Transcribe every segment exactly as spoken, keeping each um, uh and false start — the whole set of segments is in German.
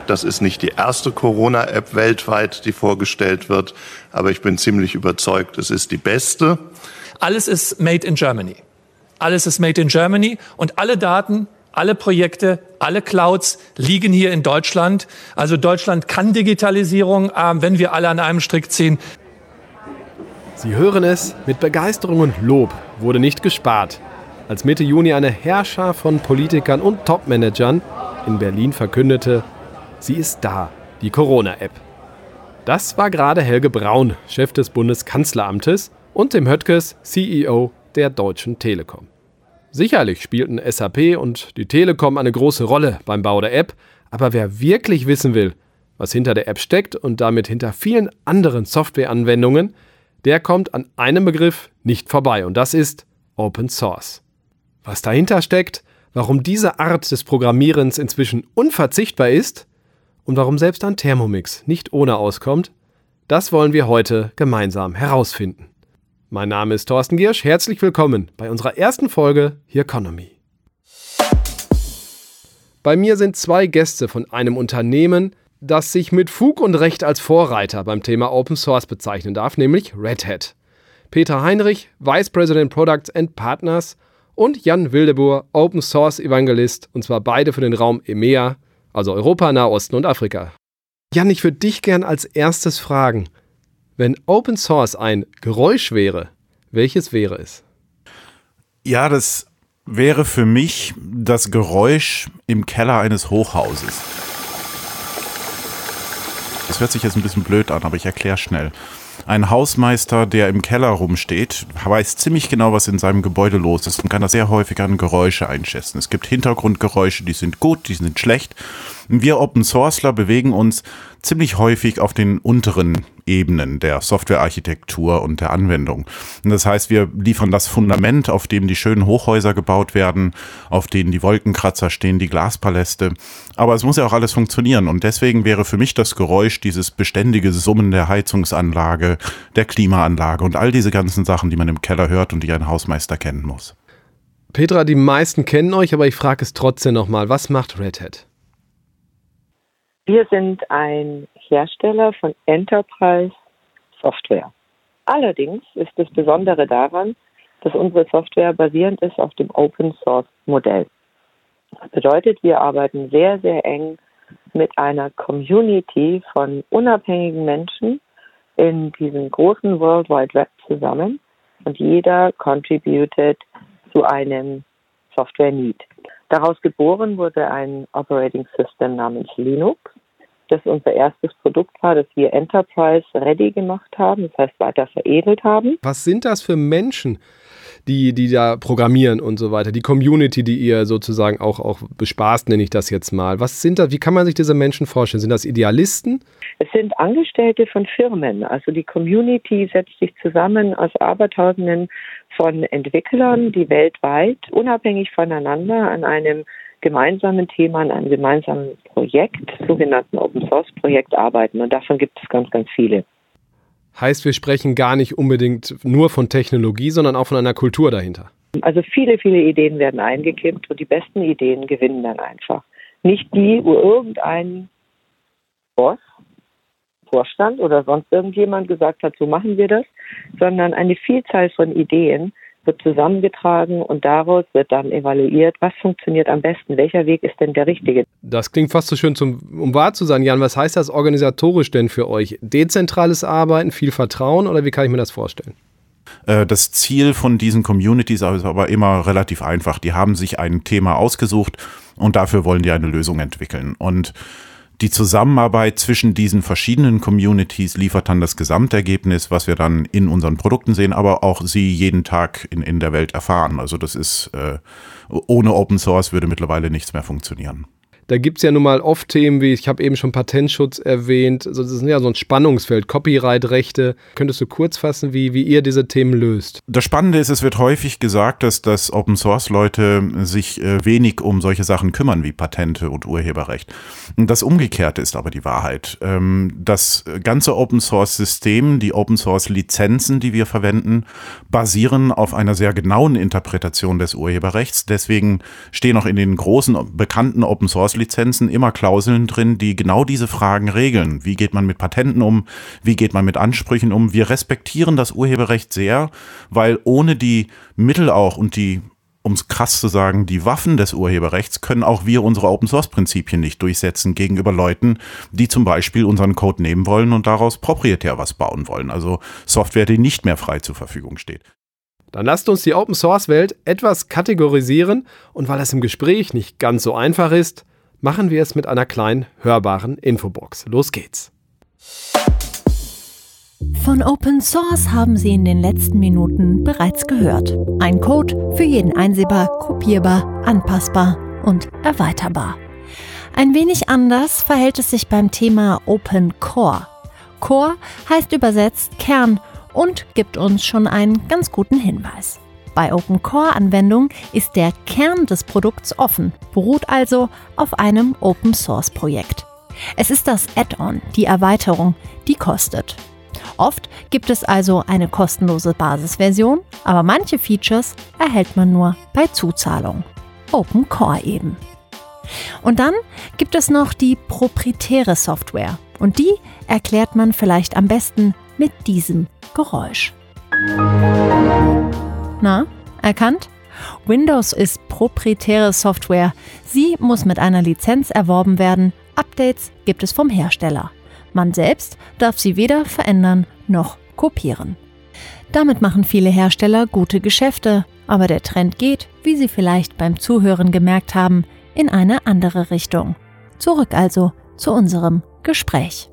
Das ist nicht die erste Corona-App weltweit, die vorgestellt wird, aber ich bin ziemlich überzeugt, es ist die beste. Alles ist made in Germany. Alles ist made in Germany und alle Daten, alle Projekte, alle Clouds liegen hier in Deutschland. Also Deutschland kann Digitalisierung, wenn wir alle an einem Strick ziehen. Sie hören es, mit Begeisterung und Lob wurde nicht gespart, als Mitte Juni eine Heerschar von Politikern und Topmanagern in Berlin verkündete, sie ist da, die Corona-App. Das war gerade Helge Braun, Chef des Bundeskanzleramtes, und Tim Höttges, C E O der Deutschen Telekom. Sicherlich spielten S A P und die Telekom eine große Rolle beim Bau der App, aber wer wirklich wissen will, was hinter der App steckt und damit hinter vielen anderen Softwareanwendungen, der kommt an einem Begriff nicht vorbei und das ist Open Source. Was dahinter steckt, warum diese Art des Programmierens inzwischen unverzichtbar ist und warum selbst ein Thermomix nicht ohne auskommt, das wollen wir heute gemeinsam herausfinden. Mein Name ist Thorsten Giersch, herzlich willkommen bei unserer ersten Folge Here Economy. Bei mir sind zwei Gäste von einem Unternehmen, das sich mit Fug und Recht als Vorreiter beim Thema Open Source bezeichnen darf, nämlich Red Hat. Peter Heinrich, Vice President Products and Partners und Jan Wildeboer, Open Source Evangelist, und zwar beide für den Raum E M E A, also Europa, Nahosten und Afrika. Jan, ich würde dich gern als erstes fragen, wenn Open Source ein Geräusch wäre, welches wäre es? Ja, das wäre für mich das Geräusch im Keller eines Hochhauses. Das hört sich jetzt ein bisschen blöd an, aber ich erkläre schnell. Ein Hausmeister, der im Keller rumsteht, weiß ziemlich genau, was in seinem Gebäude los ist und kann das sehr häufig an Geräusche einschätzen. Es gibt Hintergrundgeräusche, die sind gut, die sind schlecht. Wir Open Sourceler bewegen uns ziemlich häufig auf den unteren Ebenen der Softwarearchitektur und der Anwendung. Und das heißt, wir liefern das Fundament, auf dem die schönen Hochhäuser gebaut werden, auf denen die Wolkenkratzer stehen, die Glaspaläste. Aber es muss ja auch alles funktionieren und deswegen wäre für mich das Geräusch dieses beständige Summen der Heizungsanlage, der Klimaanlage und all diese ganzen Sachen, die man im Keller hört und die ein Hausmeister kennen muss. Petra, die meisten kennen euch, aber ich frage es trotzdem nochmal. Was macht Red Hat? Wir sind ein Hersteller von Enterprise Software. Allerdings ist das Besondere daran, dass unsere Software basierend ist auf dem Open Source Modell. Das bedeutet, wir arbeiten sehr, sehr eng mit einer Community von unabhängigen Menschen in diesem großen World Wide Web zusammen und jeder contributed zu einem Software Need. Daraus geboren wurde ein Operating System namens Linux, das unser erstes Produkt war, das wir Enterprise Ready gemacht haben, das heißt weiter veredelt haben. Was sind das für Menschen, die, die da programmieren und so weiter? Die Community, die ihr sozusagen auch, auch bespaßt, nenne ich das jetzt mal. Was sind das? Wie kann man sich diese Menschen vorstellen? Sind das Idealisten? Es sind Angestellte von Firmen. Also die Community setzt sich zusammen aus Abertausenden von Entwicklern, die weltweit unabhängig voneinander an einem gemeinsamen Thema, an einem gemeinsamen Projekt, sogenannten Open Source Projekt arbeiten. Und davon gibt es ganz, ganz viele. Heißt, wir sprechen gar nicht unbedingt nur von Technologie, sondern auch von einer Kultur dahinter. Also viele, viele Ideen werden eingekippt und die besten Ideen gewinnen dann einfach. Nicht die, wo irgendein Boss, Vorstand oder sonst irgendjemand gesagt hat, so machen wir das, sondern eine Vielzahl von Ideen wird zusammengetragen und daraus wird dann evaluiert, was funktioniert am besten, welcher Weg ist denn der richtige. Das klingt fast so schön, zum, um wahr zu sein, Jan. Was heißt das organisatorisch denn für euch? Dezentrales Arbeiten, viel Vertrauen oder wie kann ich mir das vorstellen? Das Ziel von diesen Communities ist aber immer relativ einfach. Die haben sich ein Thema ausgesucht und dafür wollen die eine Lösung entwickeln. Und die Zusammenarbeit zwischen diesen verschiedenen Communities liefert dann das Gesamtergebnis, was wir dann in unseren Produkten sehen, aber auch sie jeden Tag in, in der Welt erfahren. Also das ist, äh, ohne Open Source würde mittlerweile nichts mehr funktionieren. Da gibt es ja nun mal oft Themen wie, ich habe eben schon Patentschutz erwähnt, also das ist ja so ein Spannungsfeld, Copyright-Rechte. Könntest du kurz fassen, wie, wie ihr diese Themen löst? Das Spannende ist, es wird häufig gesagt, dass, dass Open-Source-Leute sich äh, wenig um solche Sachen kümmern wie Patente und Urheberrecht. Das Umgekehrte ist aber die Wahrheit. Ähm, das ganze Open-Source-System, die Open-Source-Lizenzen, die wir verwenden, basieren auf einer sehr genauen Interpretation des Urheberrechts. Deswegen stehen auch in den großen, bekannten Open-Source Lizenzen immer Klauseln drin, die genau diese Fragen regeln. Wie geht man mit Patenten um? Wie geht man mit Ansprüchen um? Wir respektieren das Urheberrecht sehr, weil ohne die Mittel auch und die, um es krass zu sagen, die Waffen des Urheberrechts können auch wir unsere Open-Source-Prinzipien nicht durchsetzen gegenüber Leuten, die zum Beispiel unseren Code nehmen wollen und daraus proprietär was bauen wollen. Also Software, die nicht mehr frei zur Verfügung steht. Dann lasst uns die Open-Source-Welt etwas kategorisieren und weil es im Gespräch nicht ganz so einfach ist, machen wir es mit einer kleinen, hörbaren Infobox. Los geht's. Von Open Source haben Sie in den letzten Minuten bereits gehört. Ein Code für jeden einsehbar, kopierbar, anpassbar und erweiterbar. Ein wenig anders verhält es sich beim Thema Open Core. Core heißt übersetzt Kern und gibt uns schon einen ganz guten Hinweis. Bei Open Core Anwendungen ist der Kern des Produkts offen, beruht also auf einem Open Source Projekt. Es ist das Add-on, die Erweiterung, die kostet. Oft gibt es also eine kostenlose Basisversion, aber manche Features erhält man nur bei Zuzahlung. Open Core eben. Und dann gibt es noch die proprietäre Software und die erklärt man vielleicht am besten mit diesem Geräusch. Na, erkannt? Windows ist proprietäre Software. Sie muss mit einer Lizenz erworben werden. Updates gibt es vom Hersteller. Man selbst darf sie weder verändern noch kopieren. Damit machen viele Hersteller gute Geschäfte, aber der Trend geht, wie Sie vielleicht beim Zuhören gemerkt haben, in eine andere Richtung. Zurück also zu unserem Gespräch.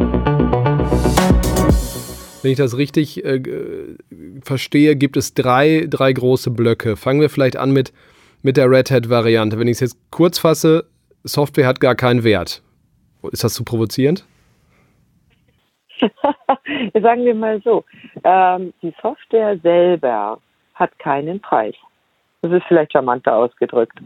Wenn ich das richtig äh, verstehe, gibt es drei, drei große Blöcke. Fangen wir vielleicht an mit, mit der Red Hat-Variante. Wenn ich es jetzt kurz fasse, Software hat gar keinen Wert. Ist das zu provozierend? Sagen wir mal so, ähm, die Software selber hat keinen Preis. Das ist vielleicht charmanter ausgedrückt.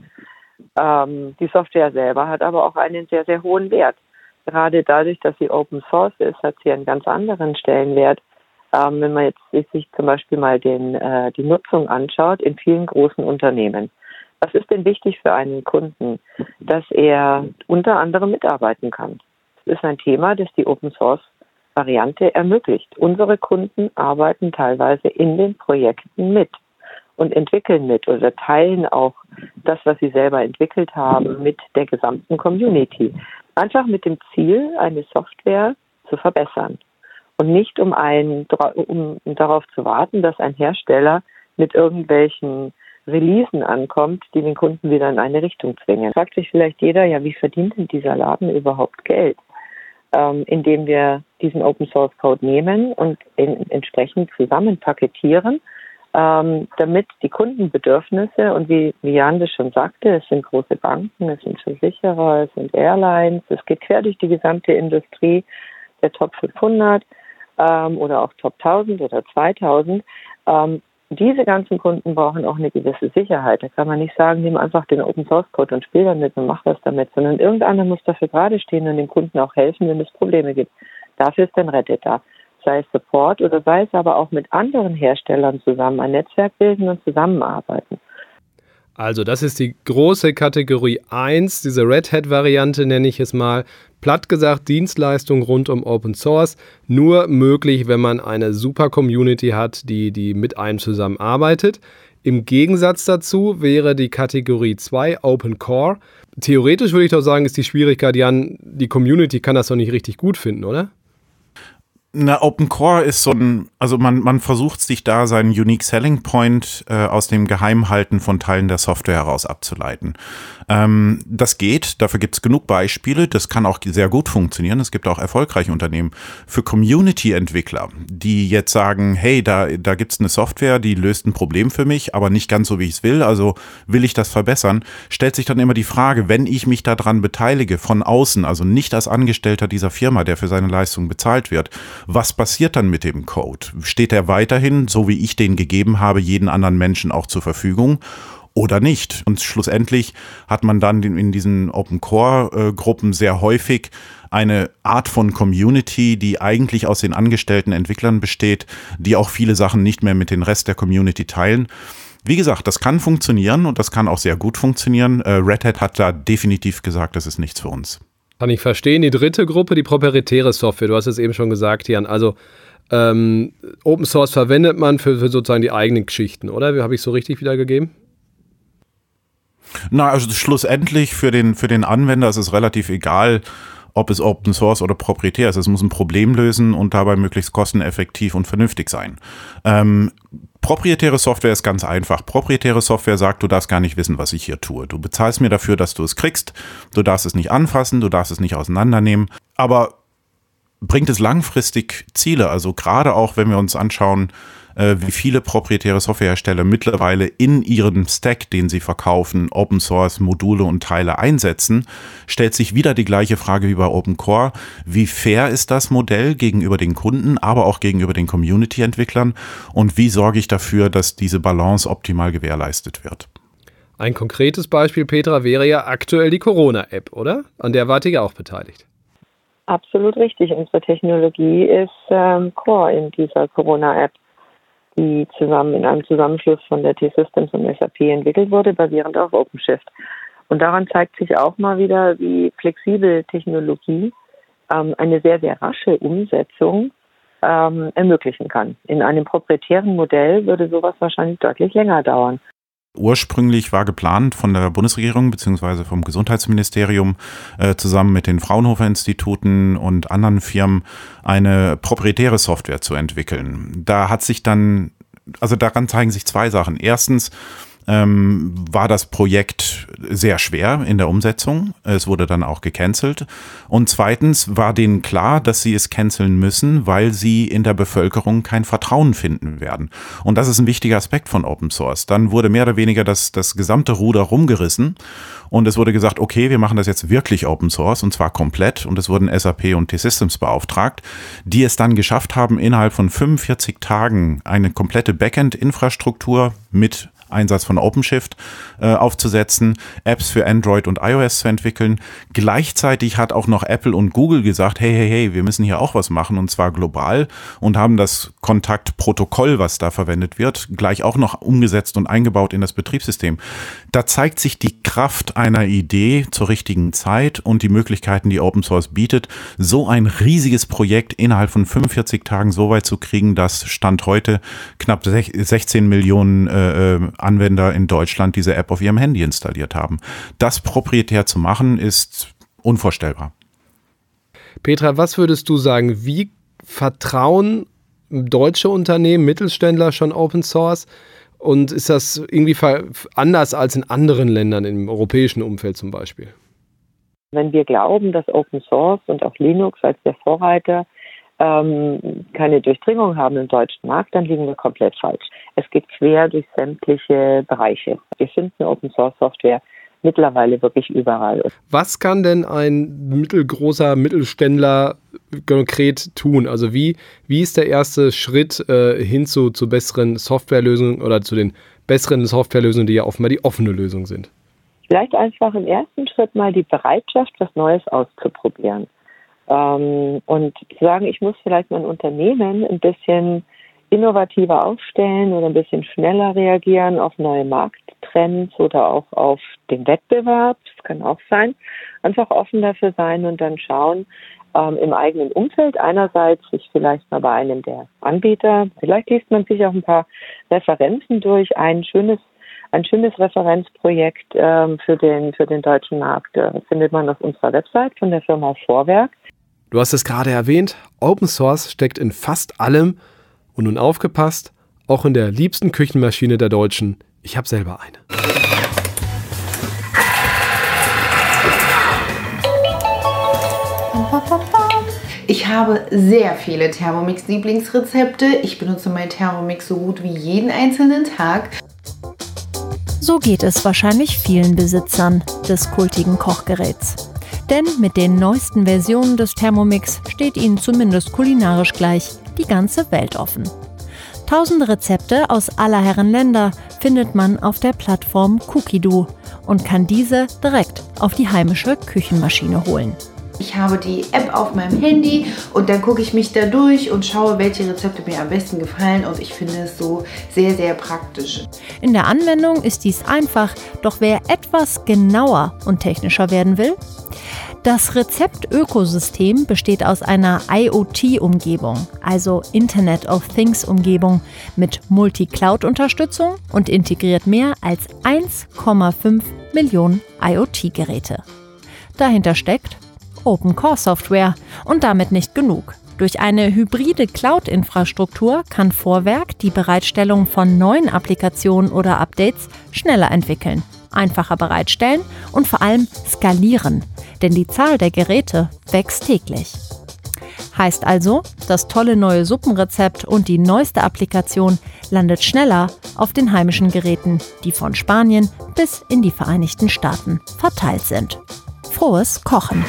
Ähm, die Software selber hat aber auch einen sehr, sehr hohen Wert. Gerade dadurch, dass sie Open Source ist, hat sie einen ganz anderen Stellenwert. Ähm, wenn man jetzt sich zum Beispiel mal den, äh, die Nutzung anschaut in vielen großen Unternehmen. Was ist denn wichtig für einen Kunden? Dass er unter anderem mitarbeiten kann. Das ist ein Thema, das die Open Source Variante ermöglicht. Unsere Kunden arbeiten teilweise in den Projekten mit und entwickeln mit oder teilen auch das, was sie selber entwickelt haben, mit der gesamten Community. Einfach mit dem Ziel, eine Software zu verbessern und nicht um, ein, um darauf zu warten, dass ein Hersteller mit irgendwelchen Releasen ankommt, die den Kunden wieder in eine Richtung zwingen. Fragt sich vielleicht jeder, ja, wie verdient denn dieser Laden überhaupt Geld? Ähm, indem wir diesen Open Source Code nehmen und in, entsprechend zusammen paketieren, ähm, damit die Kundenbedürfnisse und wie, wie Jan das schon sagte, es sind große Banken, es sind Versicherer, es sind Airlines, es geht quer durch die gesamte Industrie, der Top fünfhundert ähm, oder auch Top tausend oder zweitausend. Ähm, diese ganzen Kunden brauchen auch eine gewisse Sicherheit. Da kann man nicht sagen, nimm einfach den Open Source Code und spiel damit und mach was damit, sondern irgendeiner muss dafür gerade stehen und dem Kunden auch helfen, wenn es Probleme gibt. Dafür ist dann Red Hat da. Sei es Support oder sei es aber auch mit anderen Herstellern zusammen ein Netzwerk bilden und zusammenarbeiten. Also das ist die große Kategorie eins, diese Red Hat-Variante nenne ich es mal. Platt gesagt, Dienstleistung rund um Open Source, nur möglich, wenn man eine super Community hat, die, die mit einem zusammenarbeitet. Im Gegensatz dazu wäre die Kategorie zwei, Open Core. Theoretisch würde ich doch sagen, ist die Schwierigkeit, Jan, die Community kann das doch nicht richtig gut finden, oder? Na, Open Core ist so ein, also man, man versucht sich da seinen Unique Selling Point äh, aus dem Geheimhalten von Teilen der Software heraus abzuleiten. Ähm, das geht, dafür gibt es genug Beispiele, das kann auch sehr gut funktionieren, es gibt auch erfolgreiche Unternehmen. Für Community-Entwickler, die jetzt sagen, hey, da, da gibt es eine Software, die löst ein Problem für mich, aber nicht ganz so, wie ich es will, also will ich das verbessern, stellt sich dann immer die Frage, wenn ich mich daran beteilige, von außen, also nicht als Angestellter dieser Firma, der für seine Leistung bezahlt wird, was passiert dann mit dem Code? Steht er weiterhin, so wie ich den gegeben habe, jeden anderen Menschen auch zur Verfügung oder nicht? Und schlussendlich hat man dann in diesen Open-Core-Gruppen sehr häufig eine Art von Community, die eigentlich aus den angestellten Entwicklern besteht, die auch viele Sachen nicht mehr mit dem Rest der Community teilen. Wie gesagt, das kann funktionieren und das kann auch sehr gut funktionieren. Äh, Red Hat hat da definitiv gesagt, das ist nichts für uns. Kann ich verstehen. Die dritte Gruppe, die proprietäre Software. Du hast es eben schon gesagt, Jan. Also ähm, Open Source verwendet man für, für sozusagen die eigenen Geschichten, oder? Habe ich so richtig wiedergegeben? Na, also schlussendlich für den, für den Anwender ist es relativ egal, ob es Open Source oder proprietär ist. Es muss ein Problem lösen und dabei möglichst kosteneffektiv und vernünftig sein. Ähm, proprietäre Software ist ganz einfach. Proprietäre Software sagt, du darfst gar nicht wissen, was ich hier tue. Du bezahlst mir dafür, dass du es kriegst. Du darfst es nicht anfassen, du darfst es nicht auseinandernehmen. Aber bringt es langfristig Ziele? Also gerade auch, wenn wir uns anschauen, wie viele proprietäre Softwarehersteller mittlerweile in ihrem Stack, den sie verkaufen, Open Source Module und Teile einsetzen, stellt sich wieder die gleiche Frage wie bei Open Core. Wie fair ist das Modell gegenüber den Kunden, aber auch gegenüber den Community-Entwicklern? Und wie sorge ich dafür, dass diese Balance optimal gewährleistet wird? Ein konkretes Beispiel, Petra, wäre ja aktuell die Corona-App, oder? An der wart ihr ja auch beteiligt. Absolut richtig. Unsere Technologie ist ähm, Core in dieser Corona-App, die zusammen in einem Zusammenschluss von der T-Systems und S A P entwickelt wurde, basierend auf OpenShift. Und daran zeigt sich auch mal wieder, wie flexibel Technologie ähm, eine sehr, sehr rasche Umsetzung ähm, ermöglichen kann. In einem proprietären Modell würde sowas wahrscheinlich deutlich länger dauern. Ursprünglich war geplant von der Bundesregierung bzw. vom Gesundheitsministerium äh, zusammen mit den Fraunhofer-Instituten und anderen Firmen eine proprietäre Software zu entwickeln. Da hat sich dann, also daran zeigen sich zwei Sachen. Erstens ähm, war das Projekt sehr schwer in der Umsetzung. Es wurde dann auch gecancelt. Und zweitens war denen klar, dass sie es canceln müssen, weil sie in der Bevölkerung kein Vertrauen finden werden. Und das ist ein wichtiger Aspekt von Open Source. Dann wurde mehr oder weniger das, das gesamte Ruder rumgerissen und es wurde gesagt, okay, wir machen das jetzt wirklich Open Source und zwar komplett. Und es wurden S A P und T-Systems beauftragt, die es dann geschafft haben, innerhalb von fünfundvierzig Tagen eine komplette Backend-Infrastruktur mit Einsatz von OpenShift äh, aufzusetzen, Apps für Android und iOS zu entwickeln. Gleichzeitig hat auch noch Apple und Google gesagt, hey, hey, hey, wir müssen hier auch was machen und zwar global und haben das Kontaktprotokoll, was da verwendet wird, gleich auch noch umgesetzt und eingebaut in das Betriebssystem. Da zeigt sich die Kraft einer Idee zur richtigen Zeit und die Möglichkeiten, die Open Source bietet, so ein riesiges Projekt innerhalb von fünfundvierzig Tagen so weit zu kriegen, dass Stand heute knapp sechzehn Millionen äh, Anwender in Deutschland diese App auf ihrem Handy installiert haben. Das proprietär zu machen, ist unvorstellbar. Petra, was würdest du sagen, wie vertrauen deutsche Unternehmen, Mittelständler schon Open Source? Und ist das irgendwie anders als in anderen Ländern, im europäischen Umfeld zum Beispiel? Wenn wir glauben, dass Open Source und auch Linux als der Vorreiter ähm, keine Durchdringung haben im deutschen Markt, dann liegen wir komplett falsch. Es geht quer durch sämtliche Bereiche. Wir finden Open Source Software mittlerweile wirklich überall. Was kann denn ein mittelgroßer Mittelständler konkret tun? Also wie, wie ist der erste Schritt äh, hin zu, zu besseren Softwarelösungen oder zu den besseren Softwarelösungen, die ja offenbar die offene Lösung sind? Vielleicht einfach im ersten Schritt mal die Bereitschaft, was Neues auszuprobieren. Ähm, und zu sagen, ich muss vielleicht mein Unternehmen ein bisschen innovativer aufstellen oder ein bisschen schneller reagieren auf neue Markttrends oder auch auf den Wettbewerb. Das kann auch sein. Einfach offen dafür sein und dann schauen, ähm, im eigenen Umfeld einerseits sich vielleicht mal bei einem der Anbieter, vielleicht liest man sich auch ein paar Referenzen durch, ein schönes Ein schönes Referenzprojekt ähm, für den für den deutschen Markt äh, findet man auf unserer Website von der Firma Vorwerk. Du hast es gerade erwähnt, Open Source steckt in fast allem und nun aufgepasst, auch in der liebsten Küchenmaschine der Deutschen. Ich habe selber eine. Ich habe sehr viele Thermomix-Lieblingsrezepte. Ich benutze meinen Thermomix so gut wie jeden einzelnen Tag. So geht es wahrscheinlich vielen Besitzern des kultigen Kochgeräts. Denn mit den neuesten Versionen des Thermomix steht ihnen zumindest kulinarisch gleich die ganze Welt offen. Tausende Rezepte aus aller Herren Länder findet man auf der Plattform Cookidoo und kann diese direkt auf die heimische Küchenmaschine holen. Ich habe die App auf meinem Handy und dann gucke ich mich da durch und schaue, welche Rezepte mir am besten gefallen und ich finde es so sehr, sehr praktisch. In der Anwendung ist dies einfach, doch wer etwas genauer und technischer werden will? Das Rezeptökosystem besteht aus einer I O T-Umgebung, also Internet of Things-Umgebung mit Multi-Cloud-Unterstützung und integriert mehr als eins Komma fünf Millionen I O T-Geräte. Dahinter steckt Open-Core-Software und damit nicht genug. Durch eine hybride Cloud-Infrastruktur kann Vorwerk die Bereitstellung von neuen Applikationen oder Updates schneller entwickeln, einfacher bereitstellen und vor allem skalieren, denn die Zahl der Geräte wächst täglich. Heißt also, das tolle neue Suppenrezept und die neueste Applikation landet schneller auf den heimischen Geräten, die von Spanien bis in die Vereinigten Staaten verteilt sind. Frohes Kochen!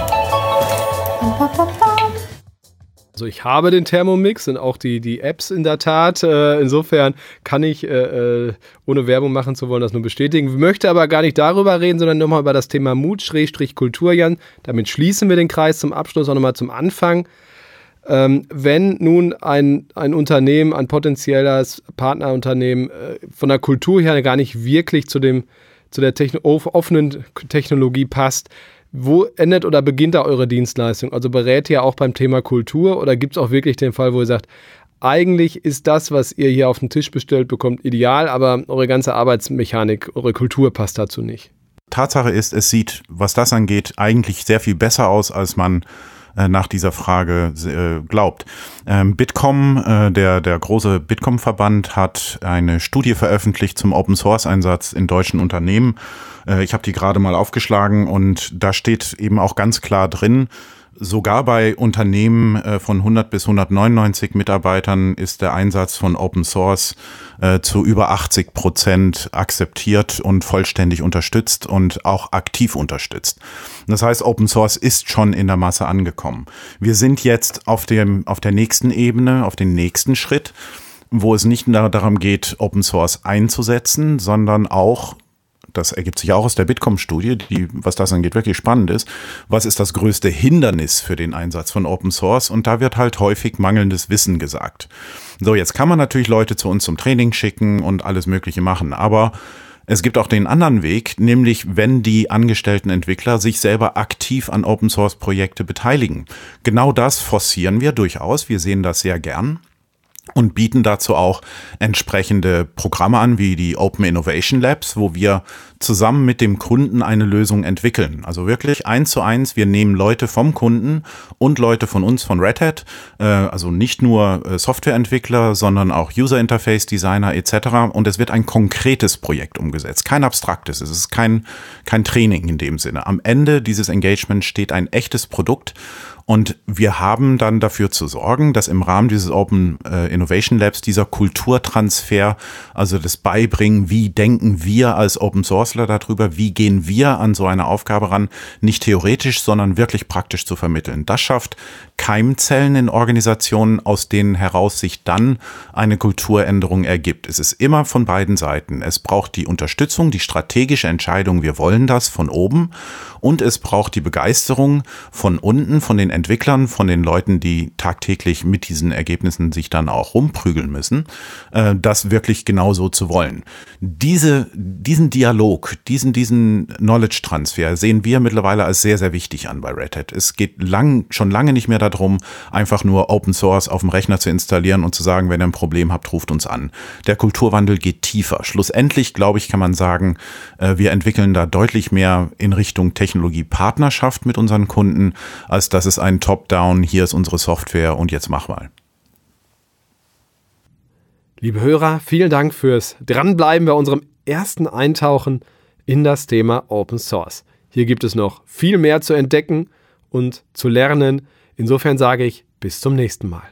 Also ich habe den Thermomix und auch die, die Apps in der Tat. Äh, insofern kann ich, äh, ohne Werbung machen zu wollen, das nur bestätigen. Ich möchte aber gar nicht darüber reden, sondern nochmal über das Thema Mut-Kultur, Jan. Damit schließen wir den Kreis zum Abschluss auch nochmal zum Anfang. Ähm, wenn nun ein, ein Unternehmen, ein potenzielles Partnerunternehmen äh, von der Kultur her gar nicht wirklich zu, dem, zu der Techno- offenen Technologie passt, wo endet oder beginnt da eure Dienstleistung? Also berät ihr auch beim Thema Kultur oder gibt es auch wirklich den Fall, wo ihr sagt, eigentlich ist das, was ihr hier auf den Tisch bestellt bekommt, ideal, aber eure ganze Arbeitsmechanik, eure Kultur passt dazu nicht? Tatsache ist, es sieht, was das angeht, eigentlich sehr viel besser aus, als man äh, nach dieser Frage äh, glaubt. Ähm, Bitkom, äh, der, der große Bitkom-Verband, hat eine Studie veröffentlicht zum Open-Source-Einsatz in deutschen Unternehmen. Äh, ich habe die gerade mal aufgeschlagen und da steht eben auch ganz klar drin, sogar bei Unternehmen äh, von hundert bis hundertneunundneunzig Mitarbeitern ist der Einsatz von Open Source äh, zu über achtzig Prozent akzeptiert und vollständig unterstützt und auch aktiv unterstützt. Das heißt, Open Source ist schon in der Masse angekommen. Wir sind jetzt auf dem, auf der nächsten Ebene, auf den nächsten Schritt, wo es nicht nur darum geht, Open Source einzusetzen, sondern auch, das ergibt sich auch aus der Bitkom-Studie, die, was das angeht, wirklich spannend ist. Was ist das größte Hindernis für den Einsatz von Open Source? Und da wird halt häufig mangelndes Wissen gesagt. So, jetzt kann man natürlich Leute zu uns zum Training schicken und alles Mögliche machen, aber es gibt auch den anderen Weg, nämlich wenn die angestellten Entwickler sich selber aktiv an Open Source Projekte beteiligen. Genau das forcieren wir durchaus. Wir sehen das sehr gern. Und bieten dazu auch entsprechende Programme an, wie die Open Innovation Labs, wo wir zusammen mit dem Kunden eine Lösung entwickeln. Also wirklich eins zu eins, wir nehmen Leute vom Kunden und Leute von uns, von Red Hat, äh, also nicht nur äh, Softwareentwickler, sondern auch User Interface Designer et cetera. Und es wird ein konkretes Projekt umgesetzt, kein abstraktes, es ist kein, kein Training in dem Sinne. Am Ende dieses Engagements steht ein echtes Produkt. Und wir haben dann dafür zu sorgen, dass im Rahmen dieses Open äh, Innovation Labs dieser Kulturtransfer, also das Beibringen, wie denken wir als Open Sourceler darüber, wie gehen wir an so eine Aufgabe ran, nicht theoretisch, sondern wirklich praktisch zu vermitteln. Das schafft Keimzellen in Organisationen, aus denen heraus sich dann eine Kulturänderung ergibt. Es ist immer von beiden Seiten. Es braucht die Unterstützung, die strategische Entscheidung, wir wollen das von oben, und es braucht die Begeisterung von unten, von den Entwicklern, von den Leuten, die tagtäglich mit diesen Ergebnissen sich dann auch rumprügeln müssen, äh, das wirklich genauso zu wollen. Diese, diesen Dialog, diesen, diesen Knowledge-Transfer sehen wir mittlerweile als sehr, sehr wichtig an bei Red Hat. Es geht lang, schon lange nicht mehr darum, einfach nur Open Source auf dem Rechner zu installieren und zu sagen, wenn ihr ein Problem habt, ruft uns an. Der Kulturwandel geht tiefer. Schlussendlich, glaube ich, kann man sagen, äh, wir entwickeln da deutlich mehr in Richtung Technologiepartnerschaft mit unseren Kunden, als dass es ein Top-Down, hier ist unsere Software und jetzt mach mal. Liebe Hörer, vielen Dank fürs Dranbleiben bei unserem ersten Eintauchen in das Thema Open Source. Hier gibt es noch viel mehr zu entdecken und zu lernen. Insofern sage ich bis zum nächsten Mal.